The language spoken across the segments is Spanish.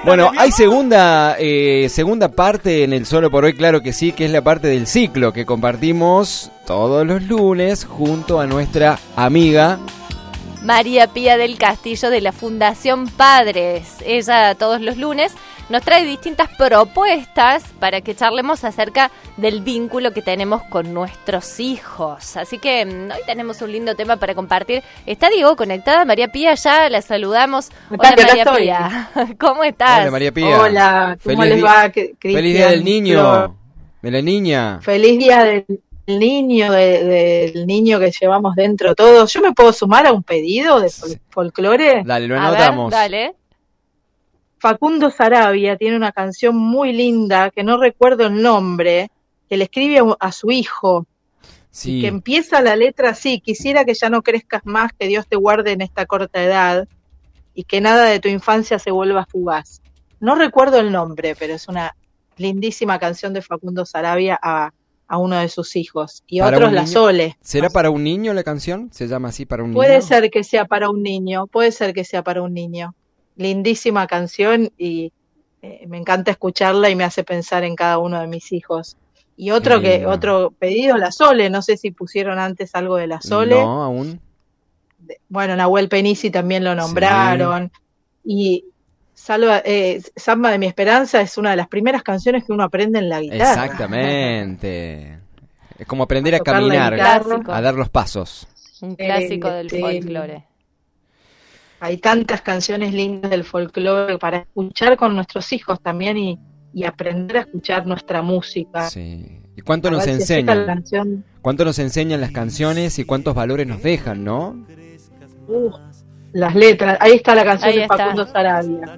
Bueno, hay segunda parte en el Solo por Hoy, claro que sí, que es la parte del ciclo que compartimos todos los lunes junto a nuestra amiga María Pía del Castillo de la Fundación Padres. Ella todos los lunes nos trae distintas propuestas para que charlemos acerca del vínculo que tenemos con nuestros hijos. Así que hoy tenemos un lindo tema para compartir. ¿Está Diego conectada? María Pía, ya la saludamos. Hola María Pía, ¿cómo estás? Hola María Pía. Hola, ¿cómo les va? Feliz día del niño, de la niña. Feliz día del niño, del niño que llevamos dentro todos. ¿Yo me puedo sumar a un pedido de folclore? Dale, lo anotamos. A ver, dale. Facundo Sarabia tiene una canción muy linda, que no recuerdo el nombre, que le escribe a su hijo, Sí. que empieza la letra así: quisiera que ya no crezcas más, que Dios te guarde en esta corta edad, y que nada de tu infancia se vuelva fugaz. No recuerdo el nombre, pero es una lindísima canción de Facundo Sarabia a uno de sus hijos, y otros la Sole. ¿Será para un niño la canción? ¿Se llama así, para un niño? Puede ser que sea para un niño, puede ser que sea para un niño. Lindísima canción y me encanta escucharla y me hace pensar en cada uno de mis hijos. Y otro pedido, la Sole, no sé si pusieron antes algo de la Sole. No, aún. Bueno, Nahuel Penisi también lo nombraron. Sí. Y Samba de mi Esperanza es una de las primeras canciones que uno aprende en la guitarra. Exactamente. Es como aprender a caminar, a dar los pasos. Un clásico del folclore. Hay tantas canciones lindas del folclore para escuchar con nuestros hijos también y aprender a escuchar nuestra música. Sí. ¿Y cuánto nos enseñan? ¿Cuánto nos enseñan las canciones y cuántos valores nos dejan, no? Las letras. Ahí está la canción de Facundo Sarabia.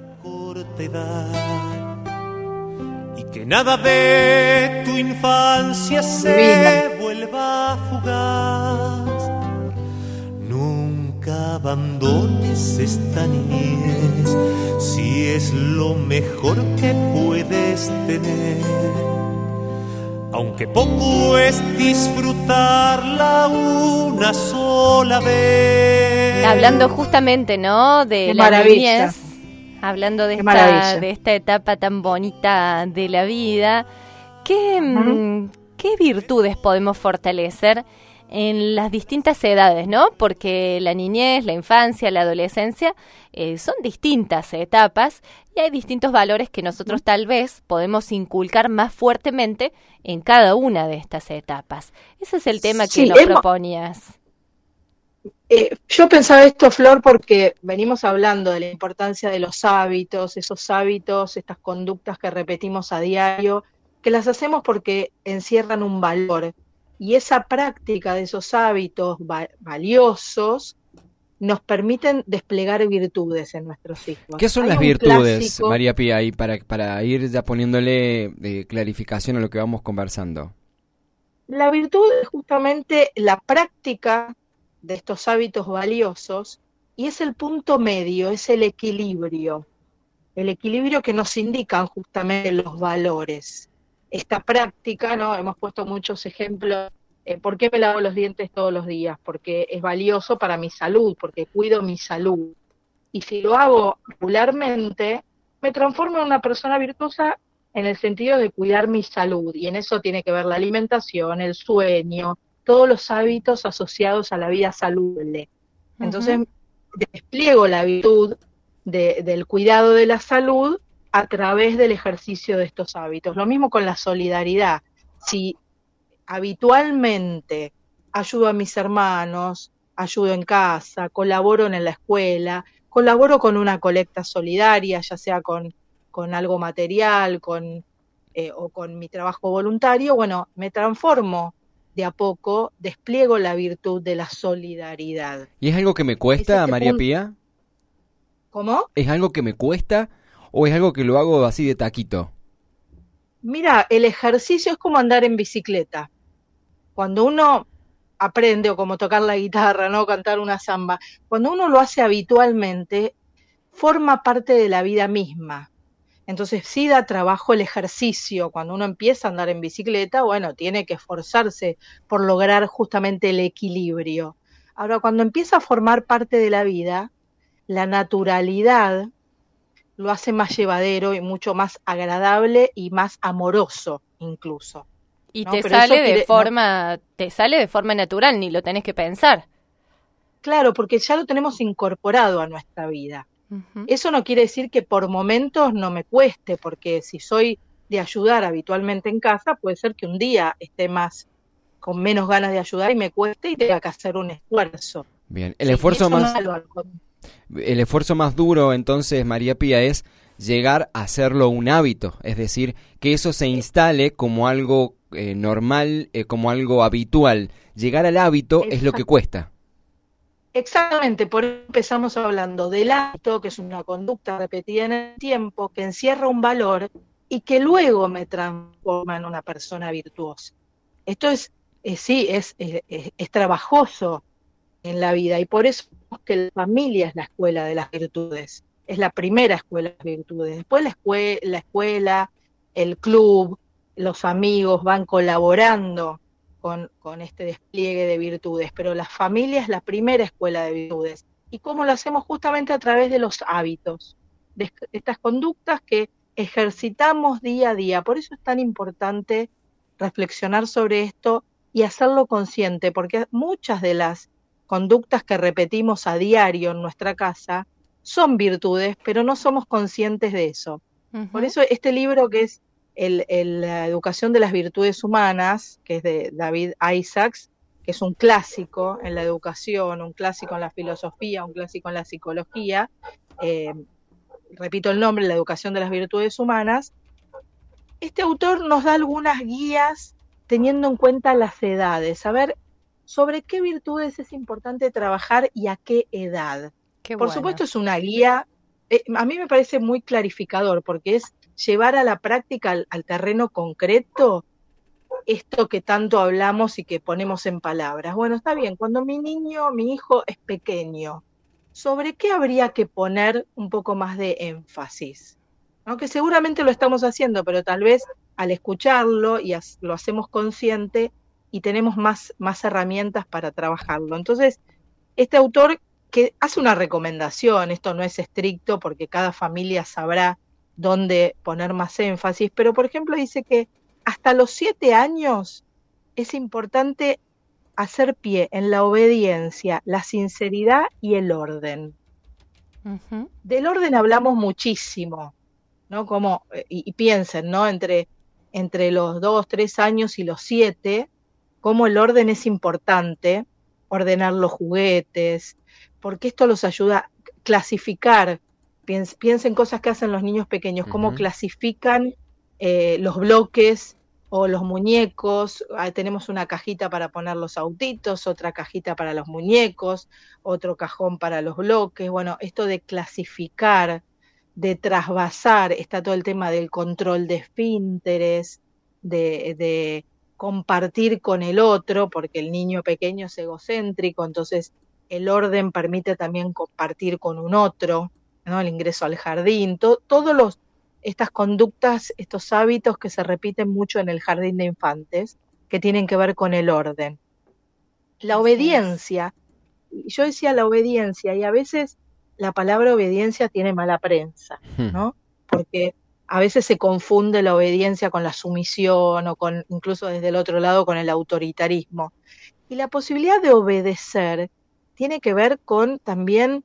Y que nada de tu infancia se vuelva fugaz. Nunca abandones esta niñez, si es lo mejor que puedes tener. Aunque poco es disfrutarla una sola vez. Hablando justamente, ¿no?, de la niñez, hablando de esta etapa tan bonita de la vida, ¿qué virtudes podemos fortalecer en las distintas edades, ¿no? Porque la niñez, la infancia, la adolescencia son distintas etapas y hay distintos valores que nosotros tal vez podemos inculcar más fuertemente en cada una de estas etapas. Ese es el tema que nos proponías. Yo pensaba esto, Flor, porque venimos hablando de la importancia de los hábitos, esos hábitos, estas conductas que repetimos a diario, que las hacemos porque encierran un valor. Y esa práctica de esos hábitos valiosos nos permiten desplegar virtudes en nuestros hijos. ¿Qué son las virtudes, María Pía, ahí para ir ya poniéndole clarificación a lo que vamos conversando? La virtud es justamente la práctica de estos hábitos valiosos y es el punto medio, es el equilibrio que nos indican justamente los valores. Esta práctica, ¿no? Hemos puesto muchos ejemplos. ¿Por qué me lavo los dientes todos los días? Porque es valioso para mi salud, porque cuido mi salud. Y si lo hago regularmente, me transformo en una persona virtuosa en el sentido de cuidar mi salud. Y en eso tiene que ver la alimentación, el sueño, todos los hábitos asociados a la vida saludable. Entonces, despliego la virtud del cuidado de la salud a través del ejercicio de estos hábitos. Lo mismo con la solidaridad. Si habitualmente ayudo a mis hermanos, ayudo en casa, colaboro en la escuela, colaboro con una colecta solidaria, ya sea con algo material, o con mi trabajo voluntario, bueno, me transformo de a poco, despliego la virtud de la solidaridad. ¿Y es algo que me cuesta, María Pía? ¿Cómo? ¿Es algo que me cuesta o es algo que lo hago así de taquito? Mira, el ejercicio es como andar en bicicleta. Cuando uno aprende, o como tocar la guitarra, ¿no? Cantar una samba, cuando uno lo hace habitualmente, forma parte de la vida misma. Entonces sí da trabajo el ejercicio. Cuando uno empieza a andar en bicicleta, bueno, tiene que esforzarse por lograr justamente el equilibrio. Ahora, cuando empieza a formar parte de la vida, la naturalidad lo hace más llevadero y mucho más agradable y más amoroso incluso. Y ¿no? te Pero sale eso de forma, te sale de forma natural, ni lo tenés que pensar. Claro, porque ya lo tenemos incorporado a nuestra vida. Ujú. Eso no quiere decir que por momentos no me cueste, porque si soy de ayudar habitualmente en casa, puede ser que un día esté con menos ganas de ayudar y me cueste y tenga que hacer un esfuerzo. Bien, Y eso no es algo el esfuerzo más duro entonces, María Pía, es llegar a hacerlo un hábito, es decir, que eso se instale como algo normal, como algo habitual. Llegar al hábito es lo que cuesta. Exactamente, por eso empezamos hablando del hábito, que es una conducta repetida en el tiempo, que encierra un valor y que luego me transforma en una persona virtuosa. Esto sí, es trabajoso en la vida y por eso es que la familia es la escuela de las virtudes, es la primera escuela de las virtudes. Después la escuela, el club, los amigos van colaborando con este despliegue de virtudes, pero la familia es la primera escuela de virtudes. ¿Y cómo lo hacemos? Justamente a través de los hábitos, de estas conductas que ejercitamos día a día. Por eso es tan importante reflexionar sobre esto y hacerlo consciente, porque muchas de las conductas que repetimos a diario en nuestra casa son virtudes, pero no somos conscientes de eso. Por eso este libro, que es la educación de las virtudes humanas, que es de David Isaacs, que es un clásico en la educación, un clásico en la filosofía, un clásico en la psicología, repito el nombre, la educación de las virtudes humanas. Este autor nos da algunas guías teniendo en cuenta las edades, saber sobre qué virtudes es importante trabajar y a qué edad. Por supuesto es una guía, a mí me parece muy clarificador, porque es llevar a la práctica, al terreno concreto, esto que tanto hablamos y que ponemos en palabras. Bueno, está bien, cuando mi hijo es pequeño, ¿sobre qué habría que poner un poco más de énfasis? ¿No? Que seguramente lo estamos haciendo, pero tal vez al escucharlo y lo hacemos consciente y tenemos más herramientas para trabajarlo. Entonces, este autor que hace una recomendación, esto no es estricto porque cada familia sabrá dónde poner más énfasis, pero por ejemplo dice que hasta los 7 años es importante hacer pie en la obediencia, la sinceridad y el orden. Uh-huh. Del orden hablamos muchísimo, ¿no? Como, y piensen, ¿no? Entre los 2, 3 años y los 7, cómo el orden es importante, ordenar los juguetes, porque esto los ayuda a clasificar. Piensen cosas que hacen los niños pequeños, cómo clasifican los bloques o los muñecos. Tenemos una cajita para poner los autitos, otra cajita para los muñecos, otro cajón para los bloques. Bueno, esto de clasificar, de trasvasar, está todo el tema del control de esfínteres, de compartir con el otro, porque el niño pequeño es egocéntrico, entonces el orden permite también compartir con un otro, ¿no? El ingreso al jardín, todos estas conductas, estos hábitos que se repiten mucho en el jardín de infantes, que tienen que ver con el orden. La obediencia, yo decía la obediencia, y a veces la palabra obediencia tiene mala prensa, ¿no? Porque a veces se confunde la obediencia con la sumisión o con, incluso desde el otro lado, con el autoritarismo. Y la posibilidad de obedecer tiene que ver con también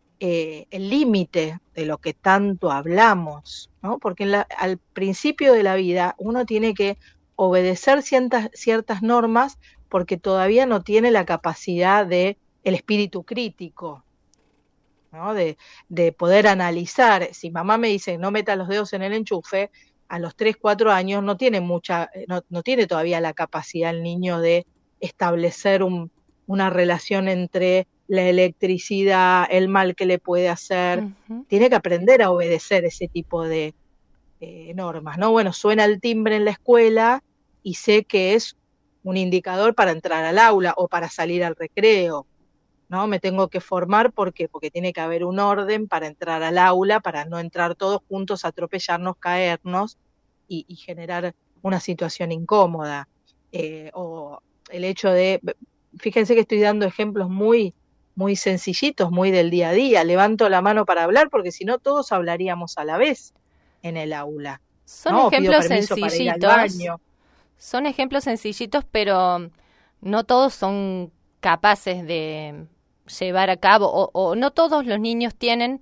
el límite de lo que tanto hablamos, ¿no? Porque al principio de la vida uno tiene que obedecer ciertas normas porque todavía no tiene la capacidad el espíritu crítico, ¿no? De poder analizar. Si mamá me dice no meta los dedos en el enchufe, a los 3, 4 años no tiene no tiene todavía la capacidad el niño de establecer una relación entre la electricidad, el mal que le puede hacer. Tiene que aprender a obedecer ese tipo de normas, ¿no? Bueno, suena el timbre en la escuela y sé que es un indicador para entrar al aula o para salir al recreo, ¿no? Me tengo que formar, ¿por qué? Porque tiene que haber un orden para entrar al aula, para no entrar todos juntos, atropellarnos, caernos y generar una situación incómoda. O el hecho de, fíjense que estoy dando ejemplos muy muy sencillitos, muy del día a día. Levanto la mano para hablar porque si no todos hablaríamos a la vez en el aula. Son ¿No? Pido ejemplos permiso para ir al sencillitos, baño. son ejemplos sencillitos, pero no todos son capaces de llevar a cabo, o no todos los niños tienen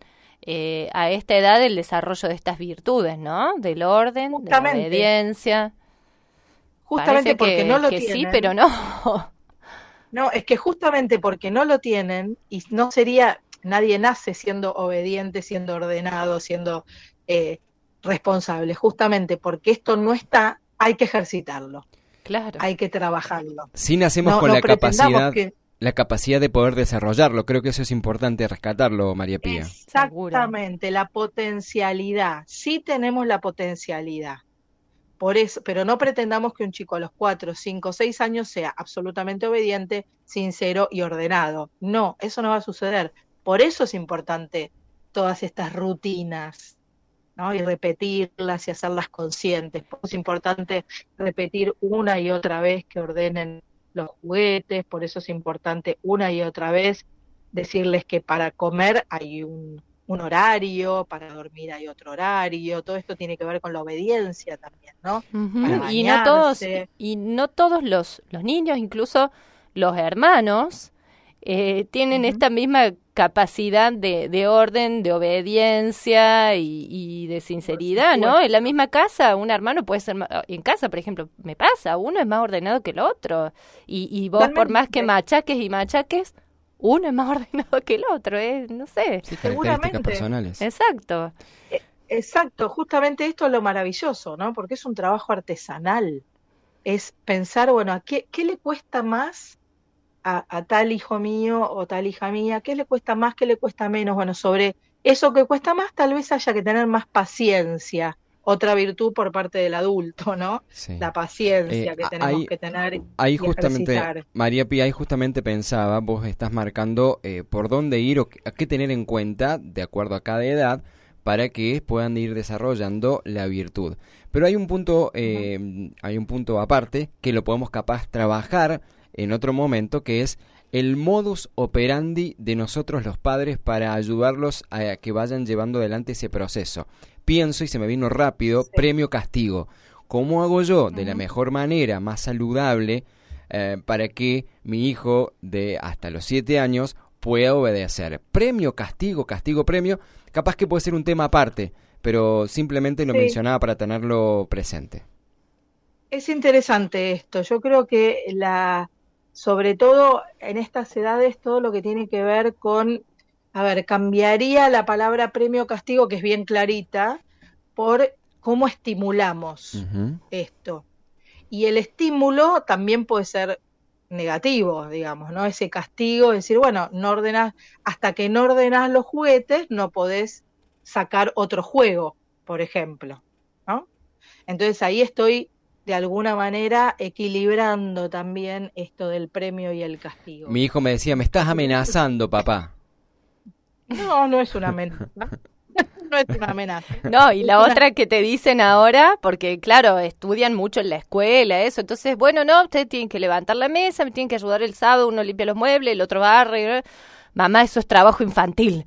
a esta edad el desarrollo de estas virtudes, ¿no? Del orden, de la Justamente. obediencia. Justamente Parece porque no lo que tienen. sí, pero no. No, es que justamente porque no lo tienen, y no sería, nadie nace siendo obediente, siendo ordenado, siendo responsable. Justamente porque esto no está, hay que ejercitarlo, Claro. hay que trabajarlo. Sí nacemos No, con no la pretendamos capacidad, que... la capacidad de poder desarrollarlo. Creo que eso es importante rescatarlo, María Pía. Exactamente, la potencialidad. Sí tenemos la potencialidad. Por eso, pero no pretendamos que un chico a los 4, 5, 6 años sea absolutamente obediente, sincero y ordenado. No, eso no va a suceder. Por eso es importante todas estas rutinas, ¿no? Y repetirlas y hacerlas conscientes. Por eso es importante repetir una y otra vez que ordenen los juguetes. Por eso es importante una y otra vez decirles que para comer hay un horario, para dormir hay otro horario. Todo esto tiene que ver con la obediencia también, ¿no? Para Ujú. bañarse. Y no todos los niños, incluso los hermanos, tienen Ujú. esta misma capacidad de orden, de obediencia y de Por sinceridad, ¿no? En la supuesto. misma casa, un hermano puede ser, en casa, por ejemplo, me pasa, uno es más ordenado que el otro. Y vos, por más que Totalmente. machaques y machaques, uno es más ordenado que el otro, no sé. Sí, características Seguramente. personales. Exacto. Exacto, justamente esto es lo maravilloso, ¿no? Porque es un trabajo artesanal. Es pensar, bueno, ¿qué le cuesta más a tal hijo mío o tal hija mía? ¿Qué le cuesta más? ¿Qué le cuesta menos? Bueno, sobre eso que cuesta más, tal vez haya que tener más paciencia. Otra virtud por parte del adulto, ¿no? Sí. La paciencia que tenemos Ahí, que tener ahí y justamente, ejercitar. María Pía, ahí justamente pensaba, vos estás marcando por dónde ir o a qué tener en cuenta, de acuerdo a cada edad, para que puedan ir desarrollando la virtud. Pero hay un punto aparte que lo podemos capaz trabajar en otro momento, que es el modus operandi de nosotros los padres para ayudarlos a que vayan llevando adelante ese proceso. Pienso, y se me vino rápido, Sí. premio-castigo. ¿Cómo hago yo de la Ujú. mejor manera, más saludable, para que mi hijo de hasta los 7 años pueda obedecer? Premio, castigo, castigo, premio, capaz que puede ser un tema aparte, pero simplemente lo Sí. mencionaba para tenerlo presente. Es interesante esto. Yo creo que sobre todo en estas edades, todo lo que tiene que ver con, a ver, cambiaría la palabra premio castigo, que es bien clarita, por cómo estimulamos Ujú. esto. Y el estímulo también puede ser negativo, digamos, ¿no? Ese castigo, decir, bueno, no ordenás, hasta que no ordenás los juguetes, no podés sacar otro juego, por ejemplo, ¿no? Entonces ahí estoy de alguna manera equilibrando también esto del premio y el castigo. Mi hijo me decía, me estás amenazando, papá. No, no es una amenaza. No es una amenaza. No, y Es la una- otra que te dicen ahora, porque claro, estudian mucho en la escuela, eso, entonces, bueno, no, ustedes tienen que levantar la mesa, me tienen que ayudar el sábado, uno limpia los muebles, el otro barre, mamá, eso es trabajo infantil.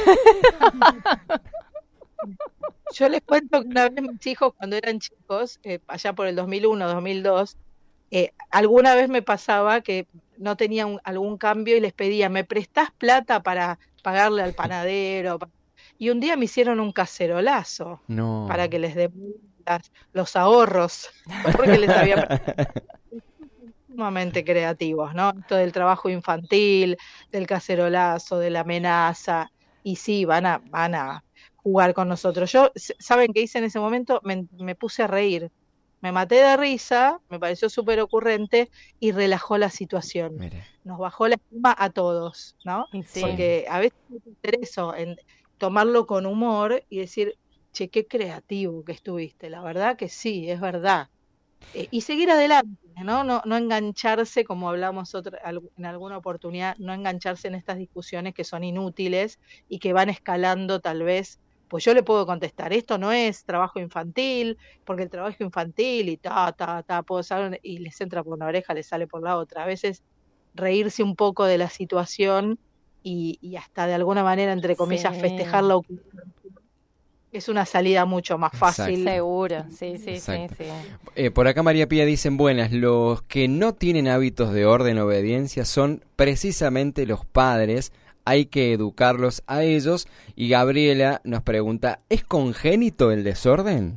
Yo les cuento que una vez mis hijos, cuando eran chicos, allá por el 2001, 2002, alguna vez me pasaba que no tenían algún cambio y les pedía, ¿me prestás plata para pagarle al panadero? Y un día me hicieron un cacerolazo para No. que les dé los ahorros, porque les había sumamente creativos, ¿no? Esto del trabajo infantil, del cacerolazo, de la amenaza, y sí, van a jugar con nosotros. Yo, ¿saben qué hice en ese momento? Me puse a reír, me maté de risa, me pareció súper ocurrente y relajó la situación. Mire, Nos bajó la espuma a todos, ¿no? Y sí. Porque a veces hay que hacer eso, en tomarlo con humor y decir, che, qué creativo que estuviste, la verdad que sí, es verdad. Y seguir adelante, ¿no? No engancharse, como hablamos en alguna oportunidad, no engancharse en estas discusiones que son inútiles y que van escalando tal vez. Pues yo le puedo contestar, esto no es trabajo infantil, porque el trabajo infantil y puedo saber, y les entra por una oreja, les sale por la otra. A veces reírse un poco de la situación y hasta de alguna manera, entre comillas, Sí. festejar la ocupación. Es una salida mucho más fácil. Seguro, sí. Exacto. Por acá María Pía dicen, buenas, los que no tienen hábitos de orden o obediencia son precisamente los padres, hay que educarlos a ellos. Y Gabriela nos pregunta, ¿es congénito el desorden?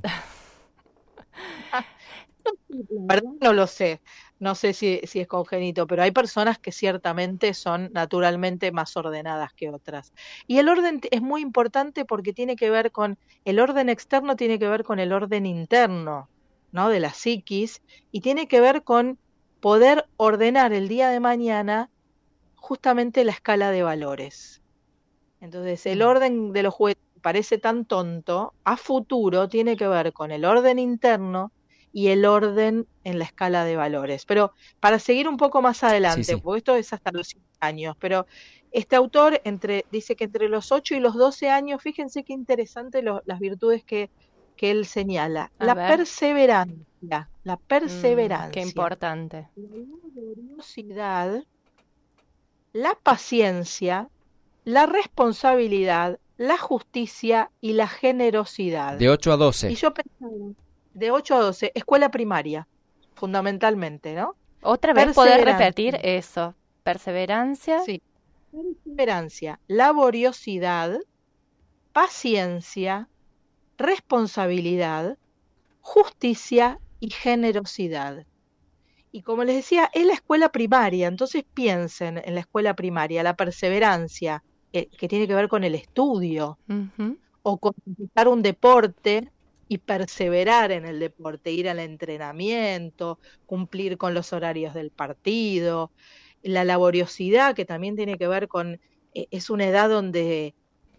La verdad no lo sé, no sé si es congénito, pero hay personas que ciertamente son naturalmente más ordenadas que otras. Y el orden es muy importante porque tiene que ver con, el orden externo tiene que ver con el orden interno, ¿no? De la psiquis, y tiene que ver con poder ordenar el día de mañana justamente la escala de valores. Entonces, el orden de los juguetes parece tan tonto, a futuro tiene que ver con el orden interno y el orden en la escala de valores. Pero para seguir un poco más adelante, Sí. porque esto es hasta los 5 años, pero este autor dice que entre los 8 y los 12 años, fíjense qué interesante las virtudes que él señala. A La ver. perseverancia, la perseverancia. Qué importante. La laboriosidad, la paciencia, la responsabilidad, la justicia y la generosidad. De 8 a 12. Y yo pensaba, de 8 a 12, escuela primaria, fundamentalmente, ¿no? Otra vez poder Perseverancia. repetir eso. Perseverancia. Sí. Perseverancia, laboriosidad, paciencia, responsabilidad, justicia y generosidad. Y como les decía, es la escuela primaria, entonces piensen en la escuela primaria, la perseverancia, que tiene que ver con el estudio, Ujú. o con empezar un deporte y perseverar en el deporte, ir al entrenamiento, cumplir con los horarios del partido, la laboriosidad, que también tiene que ver con, es una edad donde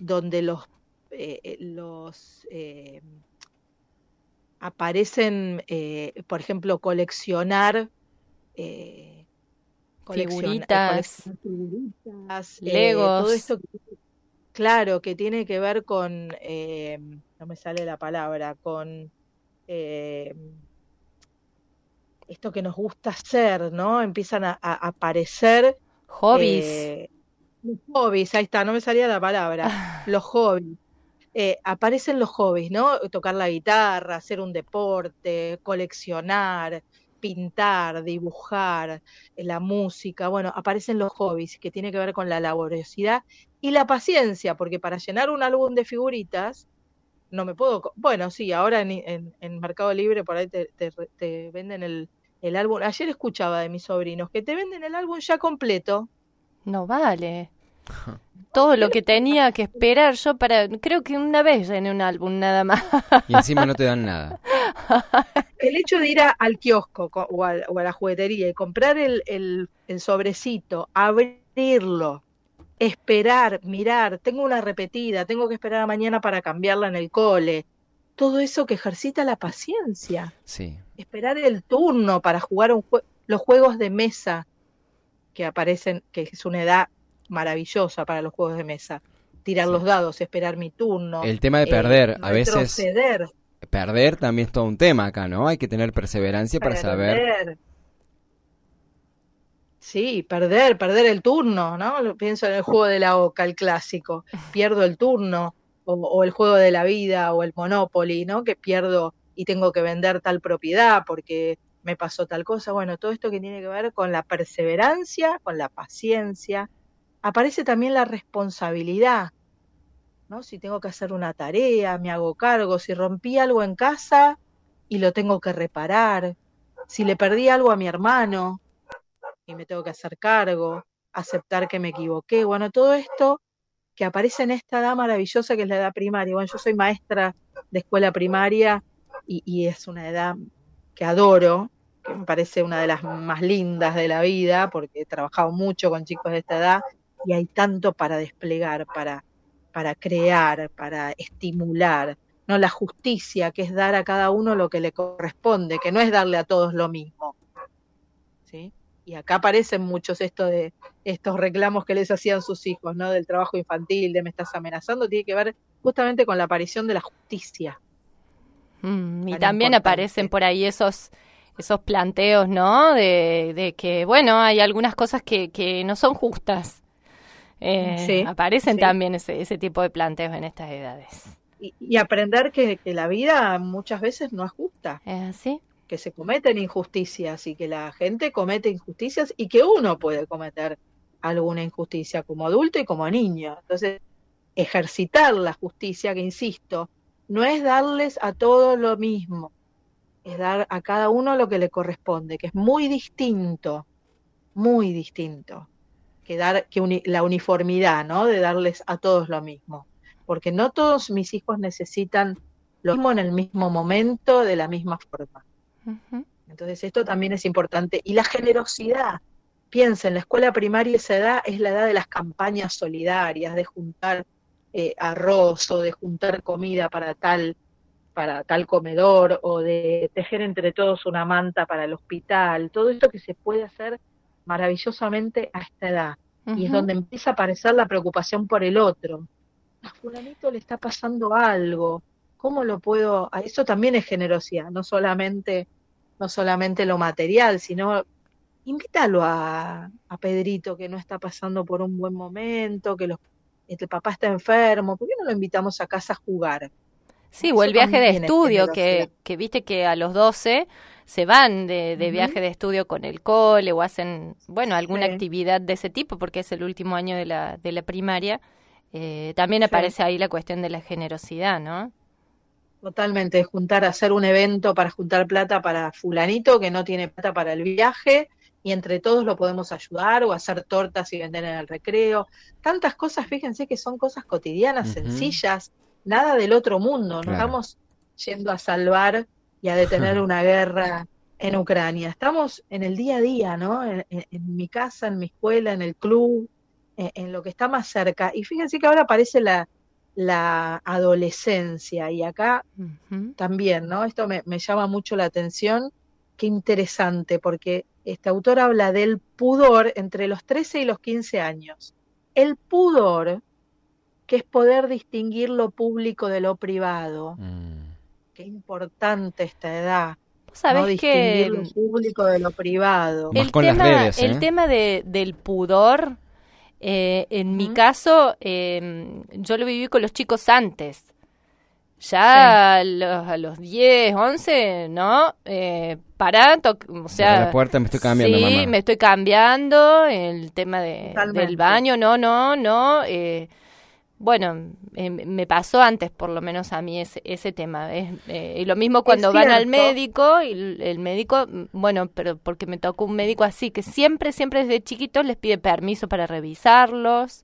los aparecen, por ejemplo, coleccionar Figuritas, figuritas, Legos. todo esto, claro, que tiene que ver con, no me sale la palabra, con esto que nos gusta hacer, ¿no? Empiezan a aparecer hobbies. los hobbies, ahí está, no me salía la palabra, los hobbies. Aparecen los hobbies, ¿no? Tocar la guitarra, hacer un deporte, coleccionar, pintar, dibujar, la música, bueno, aparecen los hobbies que tiene que ver con la laboriosidad y la paciencia, porque para llenar un álbum de figuritas, no me puedo, bueno, sí, ahora en Mercado Libre por ahí te venden el álbum. Ayer escuchaba de mis sobrinos que te venden el álbum ya completo. No vale. Todo lo que tenía que esperar yo creo que una vez llené un álbum nada más. Y encima no te dan nada. El hecho de ir al kiosco o a la juguetería y comprar el sobrecito, abrirlo, esperar, mirar, tengo una repetida, tengo que esperar a mañana para cambiarla en el cole, todo eso que ejercita la paciencia. Sí. Esperar el turno para jugar los juegos de mesa que aparecen, que es una edad maravillosa para los juegos de mesa. Tirar los dados, esperar mi turno. El tema de perder, a veces retroceder. Perder también es todo un tema acá, ¿no? Hay que tener perseverancia para saber. Sí, perder el turno, ¿no? Pienso en el juego de la oca, el clásico. Pierdo el turno, o el juego de la vida, o el Monopoly, ¿no? Que pierdo y tengo que vender tal propiedad porque me pasó tal cosa. Bueno, todo esto que tiene que ver con la perseverancia, con la paciencia. Aparece también la responsabilidad, ¿no? Si tengo que hacer una tarea, me hago cargo. Si rompí algo en casa y lo tengo que reparar. Si le perdí algo a mi hermano y me tengo que hacer cargo, aceptar que me equivoqué. Bueno, todo esto que aparece en esta edad maravillosa que es la edad primaria. Bueno, yo soy maestra de escuela primaria y es una edad que adoro, que me parece una de las más lindas de la vida, porque he trabajado mucho con chicos de esta edad y hay tanto para desplegar, para crear, para estimular, ¿no? La justicia, que es dar a cada uno lo que le corresponde, que no es darle a todos lo mismo, ¿sí? Y acá aparecen muchos estos reclamos que les hacían sus hijos, ¿no? Del trabajo infantil, de me estás amenazando, tiene que ver justamente con la aparición de la justicia. Y también aparecen por ahí esos planteos, ¿no? De que, bueno, hay algunas cosas que no son justas. Sí, aparecen sí. también ese tipo de planteos en estas edades. Y aprender que la vida muchas veces no es justa, ¿Es así? que se cometen injusticias y que la gente comete injusticias y que uno puede cometer alguna injusticia como adulto y como niño. Entonces, ejercitar la justicia, que insisto, no es darles a todos lo mismo, es dar a cada uno lo que le corresponde, que es muy distinto que dar la uniformidad, ¿no? De darles a todos lo mismo, porque no todos mis hijos necesitan lo mismo en el mismo momento, de la misma forma. Ujú. Entonces esto también es importante. Y la generosidad, piensa, en la escuela primaria esa edad es la edad de las campañas solidarias, de juntar arroz o de juntar comida para tal comedor, o de tejer entre todos una manta para el hospital, todo esto que se puede hacer maravillosamente a esta edad. Y es Ujú. donde empieza a aparecer la preocupación por el otro. A fulanito le está pasando algo, ¿cómo lo puedo? Eso también es generosidad, no solamente lo material, sino invítalo a Pedrito, que no está pasando por un buen momento, que el papá está enfermo, ¿por qué no lo invitamos a casa a jugar? ¿No? Sí, o Eso el viaje de también es estudio, generosidad. que viste que a los 12 se van de Ujú. viaje de estudio con el cole o hacen, bueno, alguna Sí, actividad de ese tipo, porque es el último año de la primaria. También sí, aparece ahí la cuestión de la generosidad, ¿no? totalmente. Hacer un evento para juntar plata para fulanito que no tiene plata para el viaje, y entre todos lo podemos ayudar, o hacer tortas y vender en el recreo. Tantas cosas, fíjense que son cosas cotidianas, Ujú, sencillas, nada del otro mundo. No claro. estamos yendo a salvar y a detener una guerra en Ucrania. Estamos en el día a día, ¿no? En mi casa, en mi escuela, en el club, en lo que está más cerca. Y fíjense que ahora aparece la adolescencia, y acá Ujú. también, ¿no? Esto me llama mucho la atención. Qué interesante, porque este autor habla del pudor entre los 13 y los 15 años. El pudor, que es poder distinguir lo público de lo privado. Mm. Qué importante esta edad, Vos ¿no? sabés Distinguir que lo público de lo privado. Más con las redes, el ¿eh? tema del pudor, en mi Ujú. caso, yo lo viví con los chicos antes. Sí, Ya a los 10, 11, ¿no? O Cierra la sea, puerta, me estoy cambiando, sí, me mamá. estoy cambiando, el tema del totalmente. baño, no. Bueno, me pasó antes, por lo menos a mí, ese tema. Y lo mismo Es cuando van al cierto. médico, y el médico, bueno, pero porque me tocó un médico así, que siempre desde chiquitos les pide permiso para revisarlos.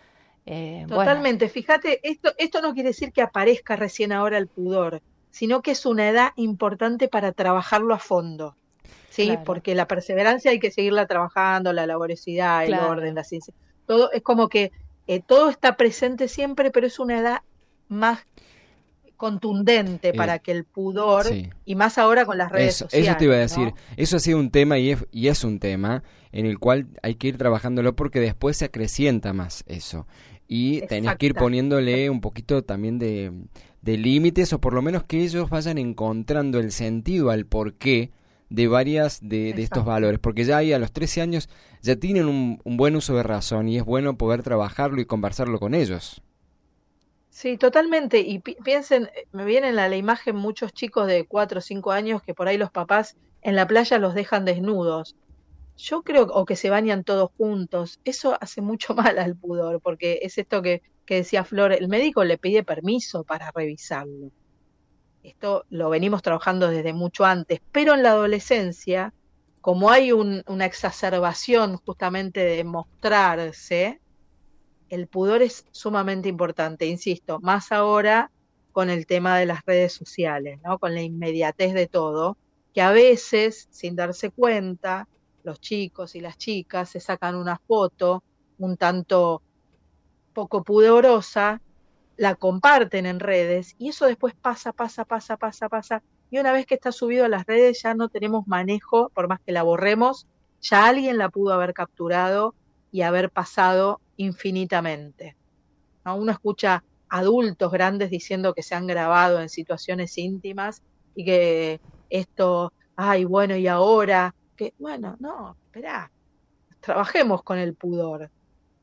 Bueno, Totalmente. Fíjate, esto no quiere decir que aparezca recién ahora el pudor, sino que es una edad importante para trabajarlo a fondo, ¿sí? claro, Porque la perseverancia hay que seguirla trabajando, la laboriosidad, el orden, claro. la ciencia. Todo es como que todo está presente siempre, pero es una edad más contundente Eh, para que el pudor, sí. y más ahora con las redes Eso te iba a sociales, decir. ¿no? Eso ha sido un tema y es un tema en el cual hay que ir trabajándolo porque después se acrecienta más eso. Y tenés que ir Exacta, poniéndole un poquito también de límites, o por lo menos que ellos vayan encontrando el sentido al porqué de varias de estos exacto. valores. Porque ya ahí a los 13 años ya tienen un buen uso de razón y es bueno poder trabajarlo y conversarlo con ellos. Sí, totalmente. Y piensen, me vienen a la imagen muchos chicos de 4 o 5 años que por ahí los papás en la playa los dejan desnudos. Yo creo, o que se bañan todos juntos. Eso hace mucho mal al pudor, porque es esto que decía Flor, el médico le pide permiso para revisarlo. Esto lo venimos trabajando desde mucho antes, pero en la adolescencia, como hay una exacerbación justamente de mostrarse, el pudor es sumamente importante, insisto, más ahora con el tema de las redes sociales, ¿no? Con la inmediatez de todo, que a veces, sin darse cuenta, los chicos y las chicas se sacan una foto un tanto poco pudorosa, la comparten en redes, y eso después pasa, y una vez que está subido a las redes ya no tenemos manejo, por más que la borremos, ya alguien la pudo haber capturado y haber pasado infinitamente, ¿no? Uno escucha adultos grandes diciendo que se han grabado en situaciones íntimas y que esto, ay, bueno, y ahora, que, bueno, no, esperá, trabajemos con el pudor,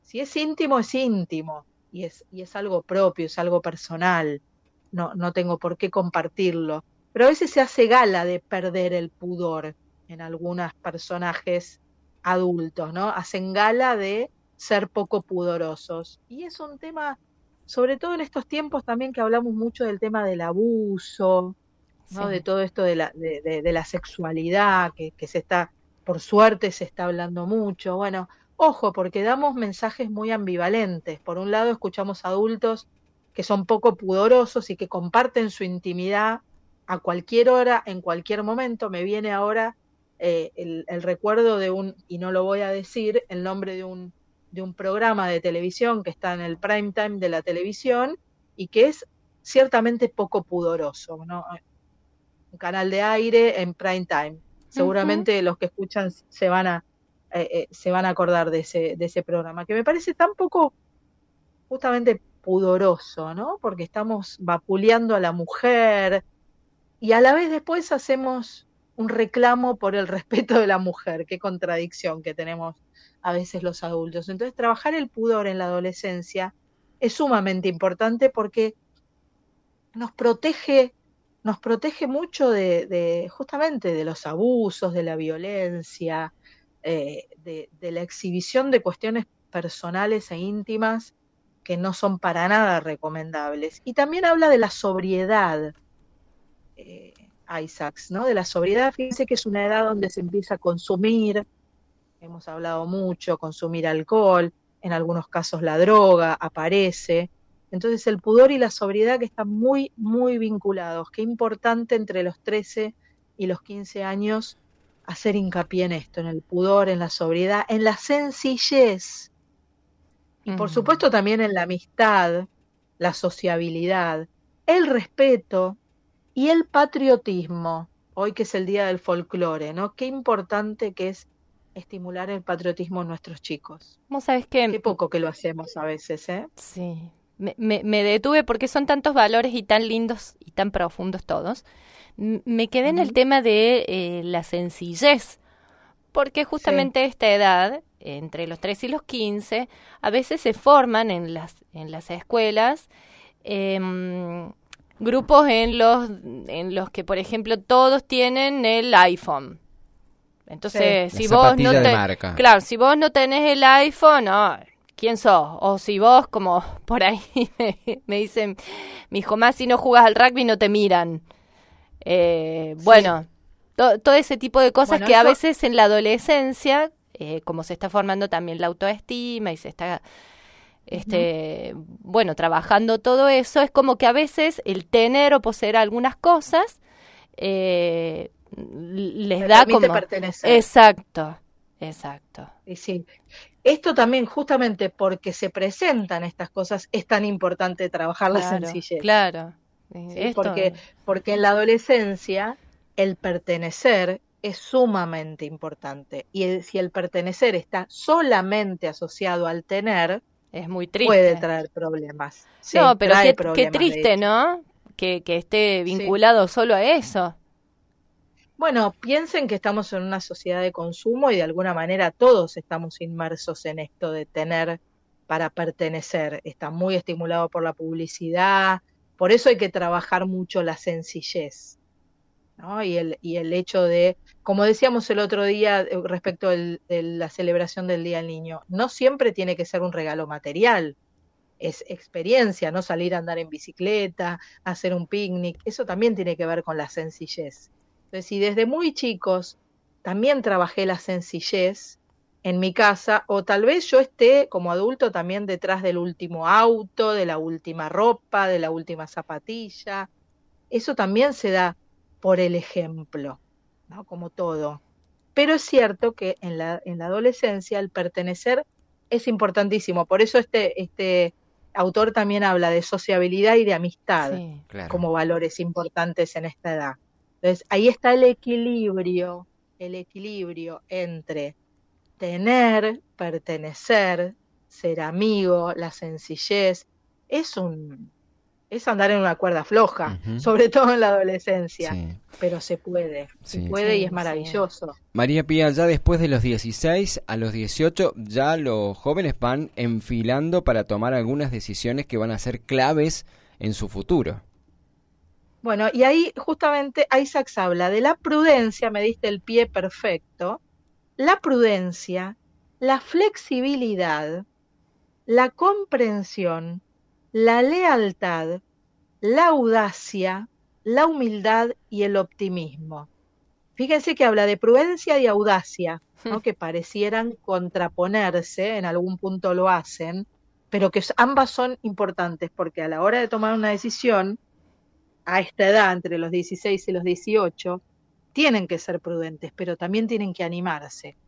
Si es íntimo, es íntimo, y es algo propio, es algo personal, no tengo por qué compartirlo. Pero a veces se hace gala de perder el pudor en algunos personajes adultos, ¿no? Hacen gala de ser poco pudorosos. Y es un tema, sobre todo en estos tiempos también que hablamos mucho del tema del abuso, ¿no? De Sí. todo esto de la sexualidad, que se está, por suerte se está hablando mucho. Bueno, ojo, porque damos mensajes muy ambivalentes. Por un lado, escuchamos adultos que son poco pudorosos y que comparten su intimidad a cualquier hora, en cualquier momento. Me viene ahora el recuerdo de y no lo voy a decir, el nombre de un programa de televisión que está en el prime time de la televisión y que es ciertamente poco pudoroso, ¿no? Un canal de aire en prime time. Ujú. Seguramente los que escuchan se van a acordar de ese programa, que me parece tan poco justamente pudoroso, ¿no? Porque estamos vapuleando a la mujer y a la vez después hacemos un reclamo por el respeto de la mujer. Qué contradicción que tenemos a veces los adultos. Entonces, trabajar el pudor en la adolescencia es sumamente importante porque nos protege, nos protege mucho justamente de los abusos, de la violencia, de la exhibición de cuestiones personales e íntimas que no son para nada recomendables. Y también habla de la sobriedad, eh, Isaacs, ¿no? De la sobriedad. Fíjense que es una edad donde se empieza a consumir, hemos hablado mucho, consumir alcohol, en algunos casos la droga aparece. Entonces el pudor y la sobriedad que están muy, muy vinculados. Qué importante entre los 13 y los 15 años hacer hincapié en esto, en el pudor, en la sobriedad, en la sencillez y por Mm. supuesto también en la amistad, la sociabilidad, el respeto y el patriotismo. Hoy que es el Día del Folclore, ¿no? Qué importante que es estimular el patriotismo en nuestros chicos. Vos sabés que Qué poco que lo hacemos a veces, ¿eh? sí, me detuve porque son tantos valores y tan lindos y tan profundos todos. Me quedé en el Ujú. tema de la sencillez, porque Sí, justamente esta edad, entre los 3 y los 15, a veces se forman en las escuelas em, grupos en los que, por ejemplo, todos tienen el iPhone. sí, Entonces, La si vos no zapatilla de te, marca. claro, si vos no tenés el iPhone, no, ¿quién sos? O si vos, como por ahí me dicen, mi hijo, más si no jugas al rugby no te miran. sí. Bueno, todo ese tipo de cosas Bueno, que a eso, veces en la adolescencia, como se está formando también la autoestima y se está, ujú. bueno, trabajando todo eso, es como que a veces el tener o poseer algunas cosas les Me da permite como... pertenecer. Exacto, exacto. Y sí, esto también justamente porque se presentan estas cosas es tan importante trabajar la Claro, sencillez. claro. ¿Sí? Esto, Porque en la adolescencia el pertenecer es sumamente importante. Y si el pertenecer está solamente asociado al tener, es muy puede triste. traer problemas. Sí, No, pero trae qué problemas, de triste, hecho. ¿no? Que esté Sí. vinculado solo a eso. Bueno, piensen que estamos en una sociedad de consumo y de alguna manera todos estamos inmersos en esto de tener para pertenecer. Está muy estimulado por la publicidad, por eso hay que trabajar mucho la sencillez, ¿no? Y el hecho de, como decíamos el otro día respecto de la celebración del Día del Niño, no siempre tiene que ser un regalo material, es experiencia, no salir a andar en bicicleta, hacer un picnic, eso también tiene que ver con la sencillez. Entonces, si desde muy chicos también trabajé la sencillez en mi casa, o tal vez yo esté como adulto también detrás del último auto, de la última ropa, de la última zapatilla, eso también se da por el ejemplo, ¿no? Como todo. Pero es cierto que en la adolescencia el pertenecer es importantísimo. Por eso este autor también habla de sociabilidad y de amistad Sí. Claro. como valores importantes en esta edad. Entonces, ahí está el equilibrio entre tener, pertenecer, ser amigo, la sencillez. Es un, es andar en una cuerda floja, sobre todo en la adolescencia, pero se puede y es maravilloso. María Pía, ya después de los 16 a los 18, ya los jóvenes van enfilando para tomar algunas decisiones que van a ser claves en su futuro. Bueno, y ahí justamente Isaac habla de la prudencia, me diste el pie perfecto, la prudencia, la flexibilidad, la comprensión, la lealtad, la audacia, la humildad y el optimismo. Fíjense que habla de prudencia y audacia, ¿no? Que parecieran contraponerse, en algún punto lo hacen, pero que ambas son importantes porque a la hora de tomar una decisión, a esta edad, entre los 16 y los 18, tienen que ser prudentes, pero también tienen que animarse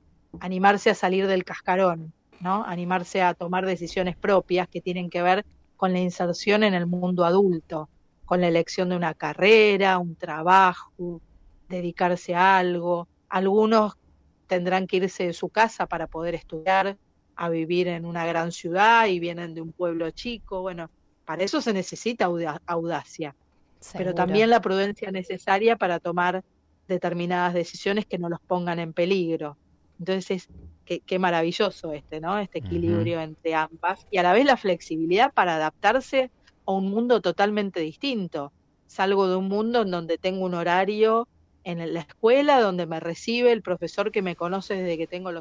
a salir del cascarón, ¿no? Animarse a tomar decisiones propias que tienen que ver con la inserción en el mundo adulto, con la elección de una carrera, un trabajo, dedicarse a algo. Algunos tendrán que irse de su casa para poder estudiar, a vivir en una gran ciudad y vienen de un pueblo chico. Bueno, para eso se necesita audacia, pero también la prudencia necesaria para tomar determinadas decisiones que no los pongan en peligro. Entonces, qué maravilloso ¿no? Este equilibrio entre ambas y a la vez la flexibilidad para adaptarse a un mundo totalmente distinto. Salgo de un mundo en donde tengo un horario en la escuela, donde me recibe el profesor que me conoce desde que tengo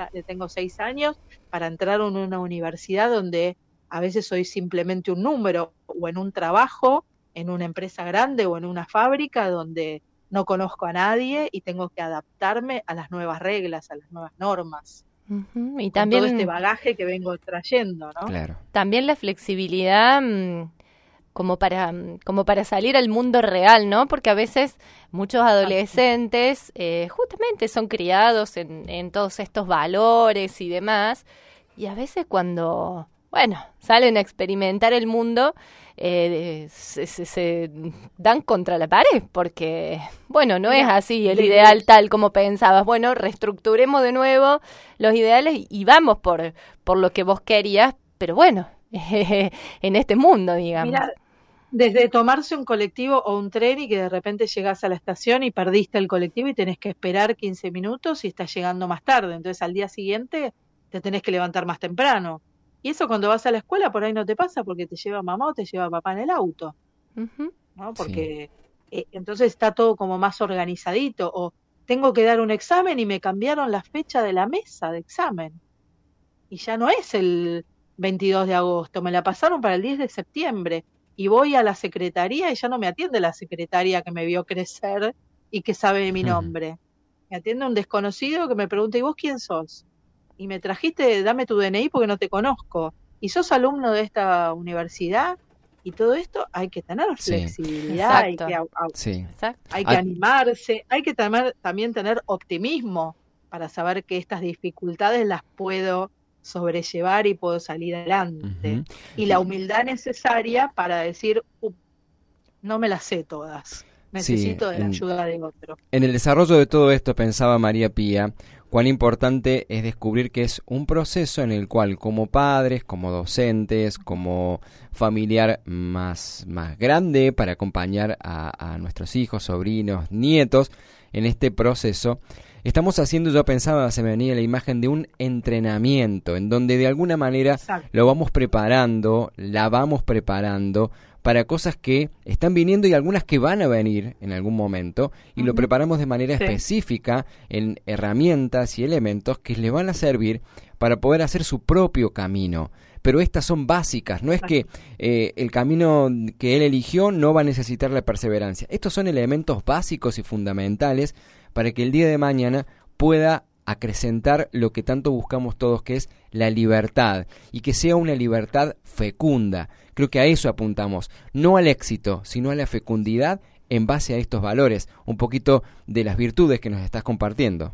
6 años, para entrar en una universidad donde a veces soy simplemente un número, o en un trabajo, en una empresa grande o en una fábrica donde no conozco a nadie y tengo que adaptarme a las nuevas reglas, a las nuevas normas. Y también todo este bagaje que vengo trayendo, ¿no? Claro. También la flexibilidad como para salir al mundo real, ¿no? Porque a veces muchos adolescentes justamente son criados en todos estos valores y demás, y a veces cuando, salen a experimentar el mundo, se dan contra la pared, porque, no es así el ideal tal como pensabas. Reestructuremos de nuevo los ideales y vamos por lo que vos querías, pero en este mundo, digamos. Mira, desde tomarse un colectivo o un tren y que de repente llegás a la estación y perdiste el colectivo y tenés que esperar 15 minutos y estás llegando más tarde, entonces al día siguiente te tenés que levantar más temprano. Y eso cuando vas a la escuela por ahí no te pasa porque te lleva mamá o te lleva papá en el auto, ¿no? Porque entonces está todo como más organizadito. O tengo que dar un examen y me cambiaron la fecha de la mesa de examen. Y ya no es el 22 de agosto, me la pasaron para el 10 de septiembre. Y voy a la secretaría y ya no me atiende la secretaria que me vio crecer y que sabe de mi nombre. Me atiende un desconocido que me pregunta, ¿y vos quién sos? Y me trajiste, dame tu DNI porque no te conozco. ¿Y sos alumno de esta universidad? Y todo esto hay que tener flexibilidad, hay que animarse, hay que también tener optimismo para saber que estas dificultades las puedo sobrellevar y puedo salir adelante. Y la humildad necesaria para decir, no me las sé todas, necesito de la ayuda de otro. En el desarrollo de todo esto pensaba María Pía, cuán importante es descubrir que es un proceso en el cual como padres, como docentes, como familiar más grande para acompañar a nuestros hijos, sobrinos, nietos en este proceso, estamos haciendo, yo pensaba, se me venía la imagen de un entrenamiento en donde de alguna manera lo vamos preparando, la vamos preparando para cosas que están viniendo y algunas que van a venir en algún momento, y lo preparamos de manera específica en herramientas y elementos que le van a servir para poder hacer su propio camino. Pero estas son básicas, no es que el camino que él eligió no va a necesitar la perseverancia. Estos son elementos básicos y fundamentales para que el día de mañana pueda acrecentar lo que tanto buscamos todos, que es la libertad, y que sea una libertad fecunda. Creo que a eso apuntamos, no al éxito, sino a la fecundidad en base a estos valores, un poquito de las virtudes que nos estás compartiendo.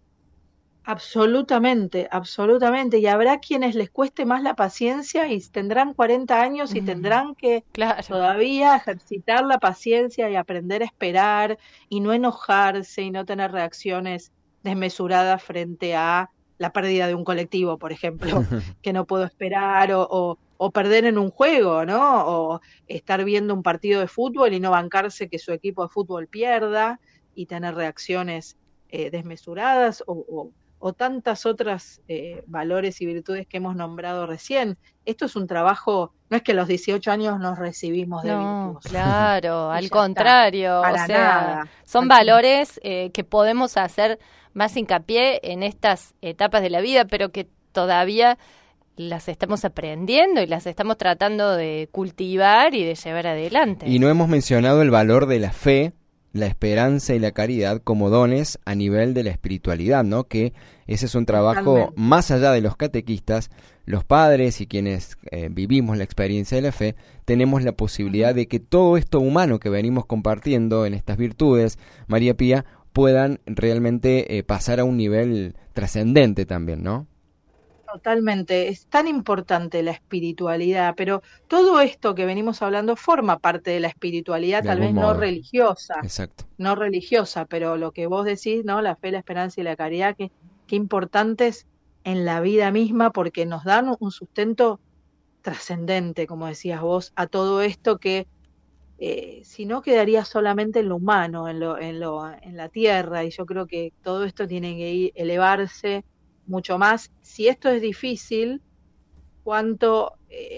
Absolutamente, absolutamente. Y habrá quienes les cueste más la paciencia y tendrán 40 años y tendrán que todavía ejercitar la paciencia y aprender a esperar y no enojarse y no tener reacciones desmesuradas frente a la pérdida de un colectivo, por ejemplo, que no puedo esperar, o o perder en un juego, ¿no? O estar viendo un partido de fútbol y no bancarse que su equipo de fútbol pierda y tener reacciones desmesuradas o tantas otras valores y virtudes que hemos nombrado recién. Esto es un trabajo, no es que a los 18 años nos recibimos de virtuosos. Claro, al contrario, o sea, nada. Son valores que podemos hacer más hincapié en estas etapas de la vida, pero que todavía las estamos aprendiendo y las estamos tratando de cultivar y de llevar adelante. Y no hemos mencionado el valor de la fe, la esperanza y la caridad como dones a nivel de la espiritualidad, ¿no? Que ese es un trabajo Totalmente. más allá de los catequistas, los padres y quienes vivimos la experiencia de la fe, tenemos la posibilidad de que todo esto humano que venimos compartiendo en estas virtudes, María Pía, puedan realmente pasar a un nivel trascendente también, ¿no? Totalmente, es tan importante la espiritualidad, pero todo esto que venimos hablando forma parte de la espiritualidad, De tal vez algún no modo. religiosa, Exacto. no religiosa, pero lo que vos decís, ¿no? La fe, la esperanza y la caridad, que importantes en la vida misma porque nos dan un sustento trascendente, como decías vos, a todo esto que si no quedaría solamente en lo humano, en la tierra, y yo creo que todo esto tiene que elevarse mucho más. Si esto es difícil, cuánto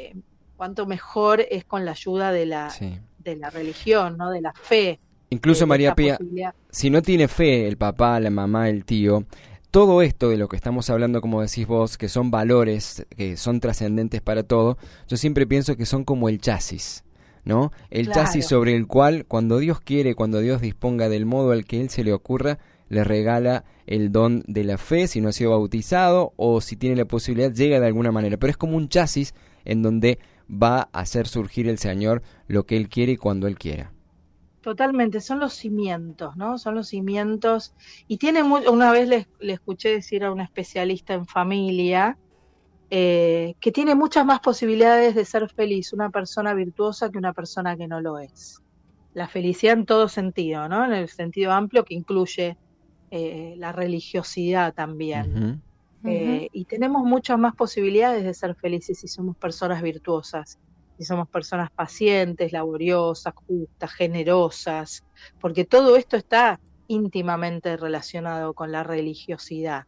mejor es con la ayuda de la religión, ¿no? De la fe. Incluso María Pía, posibilidad. si no tiene fe el papá, la mamá, el tío, todo esto de lo que estamos hablando, como decís vos, que son valores, que son trascendentes para todo, yo siempre pienso que son como el chasis, ¿no? El Claro. chasis sobre el cual, cuando Dios quiere, cuando Dios disponga del modo al que Él se le ocurra, le regala el don de la fe, si no ha sido bautizado, o si tiene la posibilidad, llega de alguna manera. Pero es como un chasis en donde va a hacer surgir el Señor lo que Él quiere y cuando Él quiera. Totalmente, son los cimientos, ¿no? Son los cimientos. Y tiene una vez le escuché decir a una especialista en familia que tiene muchas más posibilidades de ser feliz una persona virtuosa que una persona que no lo es. La felicidad en todo sentido, ¿no? En el sentido amplio que incluye la religiosidad también. Y tenemos muchas más posibilidades de ser felices si somos personas virtuosas, si somos personas pacientes, laboriosas, justas, generosas, porque todo esto está íntimamente relacionado con la religiosidad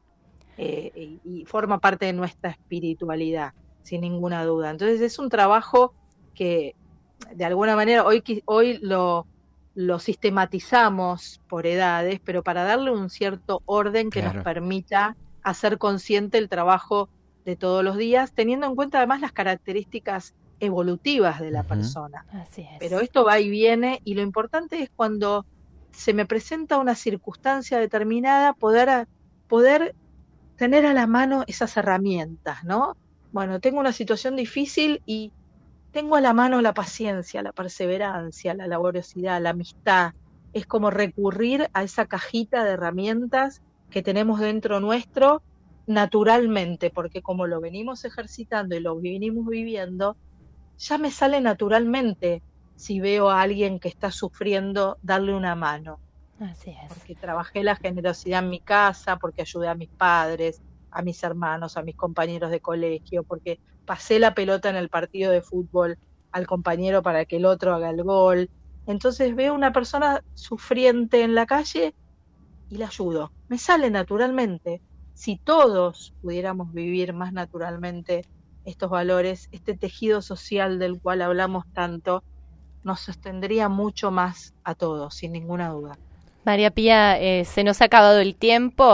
y forma parte de nuestra espiritualidad, sin ninguna duda. Entonces es un trabajo que de alguna manera hoy lo sistematizamos por edades, pero para darle un cierto orden que nos permita hacer consciente el trabajo de todos los días, teniendo en cuenta además las características evolutivas de la persona. Así es. Pero esto va y viene, y lo importante es cuando se me presenta una circunstancia determinada, poder tener a la mano esas herramientas, ¿no? Bueno, tengo una situación difícil y tengo a la mano la paciencia, la perseverancia, la laboriosidad, la amistad. Es como recurrir a esa cajita de herramientas que tenemos dentro nuestro naturalmente, porque como lo venimos ejercitando y lo venimos viviendo, ya me sale naturalmente si veo a alguien que está sufriendo darle una mano. Así es. Porque trabajé la generosidad en mi casa, porque ayudé a mis padres, a mis hermanos, a mis compañeros de colegio, porque pasé la pelota en el partido de fútbol al compañero para que el otro haga el gol. Entonces veo una persona sufriente en la calle y la ayudo. Me sale naturalmente. Si todos pudiéramos vivir más naturalmente estos valores, este tejido social del cual hablamos tanto, nos sostendría mucho más a todos, sin ninguna duda. María Pía, se nos ha acabado el tiempo,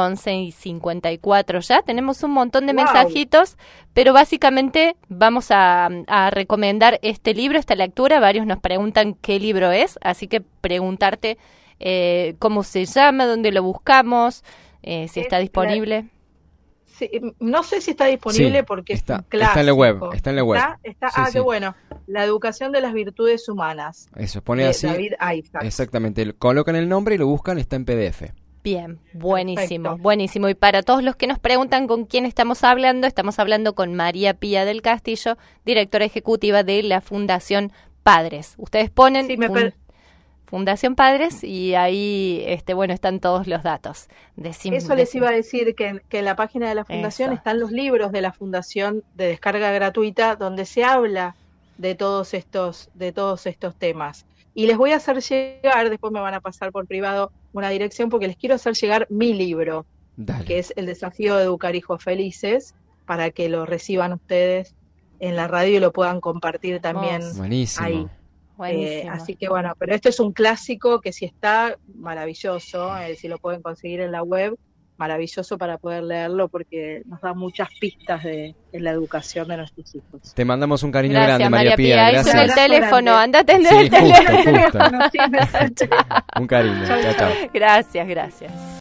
11:54 ya, tenemos un montón de mensajitos, pero básicamente vamos a recomendar este libro, esta lectura. Varios nos preguntan qué libro es, así que preguntarte cómo se llama, dónde lo buscamos, si está disponible. Sí, no sé si está disponible sí, porque está, es un clásico. Está en la web, está en la web. ¿Está? Sí, qué bueno. La educación de las virtudes humanas. Eso, pone así. David Isaacs. Exactamente, colocan el nombre y lo buscan, está en PDF. Bien, buenísimo, Perfecto. buenísimo. Y para todos los que nos preguntan con quién estamos hablando con María Pía del Castillo, directora ejecutiva de la Fundación Padres. Ustedes ponen Fundación Padres, y ahí bueno, están todos los datos. Eso les iba a decir, que en la página de la Fundación están los libros de la Fundación de descarga gratuita, donde se habla de todos estos temas. Y les voy a hacer llegar, después me van a pasar por privado una dirección, porque les quiero hacer llegar mi libro, que es El desafío de educar hijos felices, para que lo reciban ustedes en la radio y lo puedan compartir también ahí. Así que bueno, pero esto es un clásico que si está, maravilloso, si lo pueden conseguir en la web, maravilloso para poder leerlo, porque nos da muchas pistas en la educación de nuestros hijos. Te mandamos un cariño grande, María Pía. Gracias. Ahí suena el teléfono, anda a atender el teléfono. Justo. Un cariño, chao. Gracias.